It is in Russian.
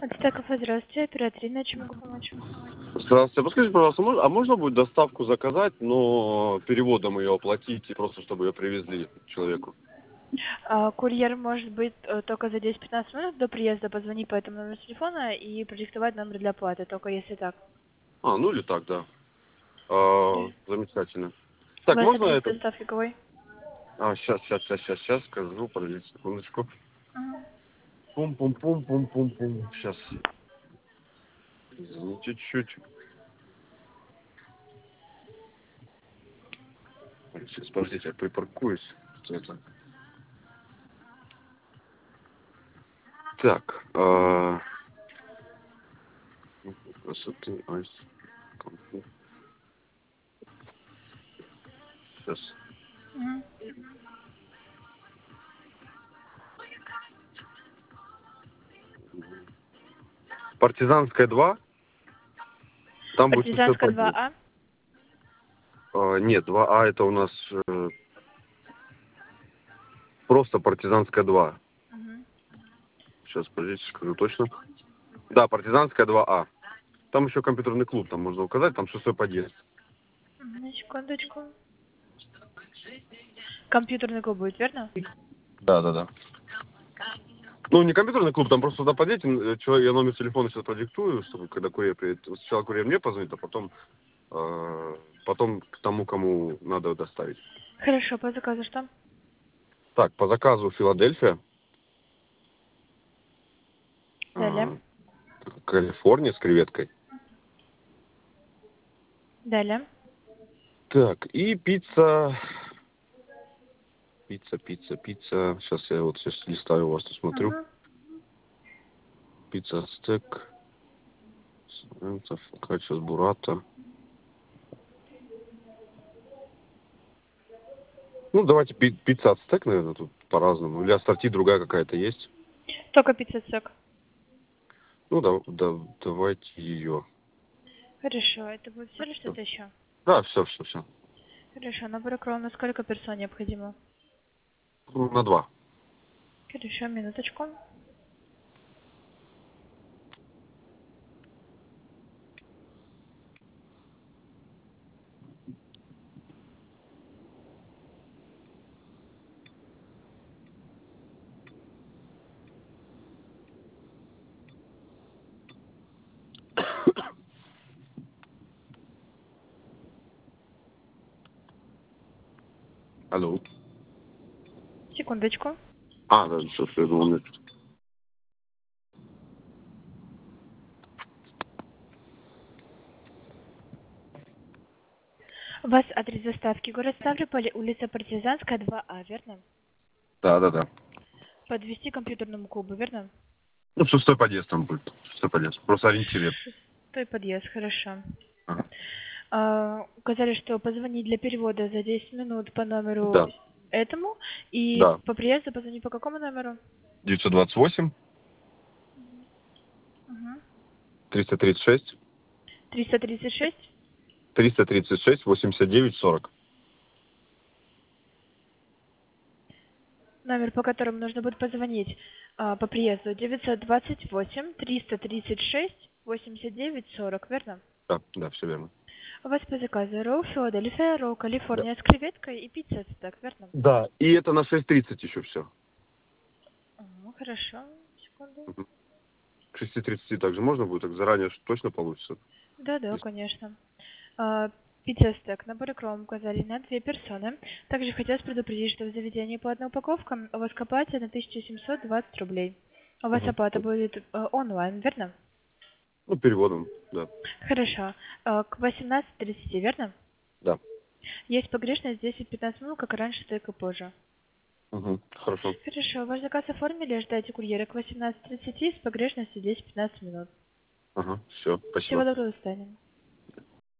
Стаков, здравствуйте, оператор, чем могу помочь? Здравствуйте. Подскажите, пожалуйста, можно будет доставку заказать, но переводом ее оплатить, и просто чтобы ее привезли человеку? Курьер может быть только за 10-15 минут до приезда. Позвони по этому номеру телефона и продиктовать номер для оплаты, только если так. Ну или так, да. Замечательно. У Так, вас можно адрес это? доставки какой? Сейчас, скажу, подождите секундочку. Мгм. Пум-пум-пум-пум-пум-пум. Сейчас. Извините, чуть-чуть. Сейчас, подождите, я припаркуюсь. Что это? Так, красоты, айс. Сейчас. Мгм. Партизанская 2. Там будет все Партизанская подъезд. 2А. Нет, 2А это у нас просто партизанская 2. Мгм. Сейчас, подождите, скажу точно. Да, партизанская 2А. Там еще компьютерный клуб, там можно указать, там 6-й подъезд. На секундочку. Компьютерный клуб будет, верно? Да. Ну, не компьютерный клуб, там просто туда подъедете, я номер телефона сейчас продиктую, чтобы когда курьер приедет. Сначала курьер мне позвонит, а потом к тому, кому надо доставить. Хорошо, по заказу что? Так, по заказу Филадельфия, Далее. Калифорния с креветкой. Далее. Так, и пицца. Пицца. Сейчас я вот сейчас листаю у вас, тут смотрю. Мгм. Пицца стек. Сейчас бурата. Ну, давайте пицца ацтек, наверное, тут по-разному. Или ассорти другая какая-то есть. Только пицца сок. Ну, давайте ее. Хорошо, это будет все или что-то еще? Да, все. Хорошо, набор крон на сколько персон необходимо? На 2. Хорошо, минуточку. Алло. Секундочку. Да, все, я думал, нет. У вас адрес доставки город Ставрополь, улица Партизанская, 2А, верно? Да. Подвести к компьютерному клубу, верно? Ну, 6-й подъезд там будет. 6-й подъезд. Просто ориентир. Шестой подъезд, хорошо. Ага. Указали, что позвонить для перевода за 10 минут по номеру Да. этому, и Да. по приезду позвонить по какому номеру? 928, Угу. 336, 336. 336, 89, 40. Номер, по которому нужно будет позвонить по приезду, 928 336 89 40, верно? Да, все верно. У вас по заказу ролл Филадельфия, ролл Да. Калифорния с креветкой и пицца, так, верно? Да. И это на 6:30 еще все. Хорошо, секунду. К 6:30 также можно будет, так заранее точно получится. Да, Есть. конечно. Пицца стек, набор икром указали на 2 персоны. Также хотелось предупредить, что в заведении по одной упаковке у вас копается на 1720 рублей. У вас Ага. оплата будет онлайн, верно? Ну, переводом, да. Хорошо. К 18:30, верно? Да. Есть погрешность 10-15 минут, как и раньше, так и позже. Хорошо. Хорошо. Ваш заказ оформили, ждайте курьера к 18:30 с погрешностью 10-15 минут. Ага, все, Всего спасибо. доброго, до свидания.